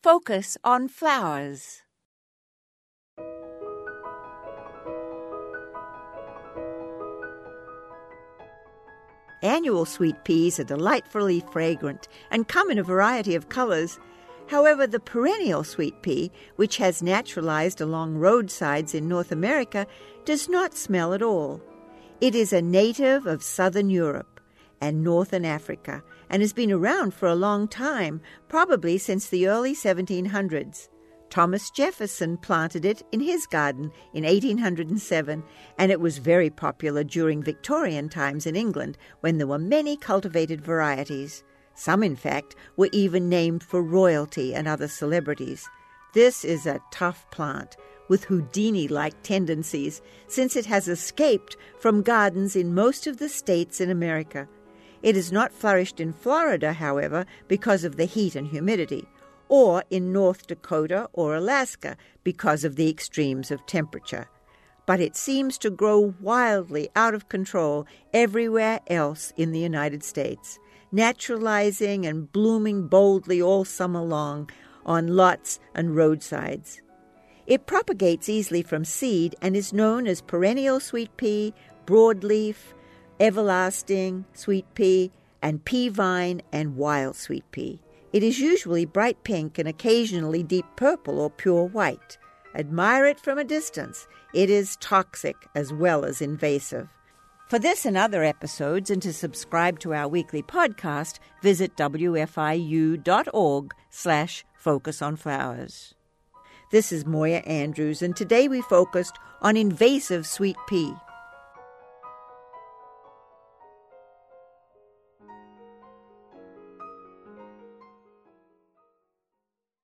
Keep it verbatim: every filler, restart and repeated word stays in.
Focus on Flowers. Annual sweet peas are delightfully fragrant and come in a variety of colors. However, the perennial sweet pea, which has naturalized along roadsides in North America, does not smell at all. It is a native of southern Europe and northern Africa and has been around for a long time, probably since the early seventeen hundreds. Thomas Jefferson planted it in his garden in eighteen oh seven, and it was very popular during Victorian times in England when there were many cultivated varieties. Some, in fact, were even named for royalty and other celebrities. This is a tough plant with Houdini-like tendencies, since it has escaped from gardens in most of the states in America. It has not flourished in Florida, however, because of the heat and humidity, or in North Dakota or Alaska because of the extremes of temperature. But it seems to grow wildly out of control everywhere else in the United States, naturalizing and blooming boldly all summer long on lots and roadsides. It propagates easily from seed and is known as perennial sweet pea, broadleaf, everlasting sweet pea, and pea vine and wild sweet pea. It is usually bright pink and occasionally deep purple or pure white. Admire it from a distance. It is toxic as well as invasive. For this and other episodes and to subscribe to our weekly podcast, visit wfiu.org slash focus on flowers. This is Moya Andrews, and today we focused on invasive sweet pea.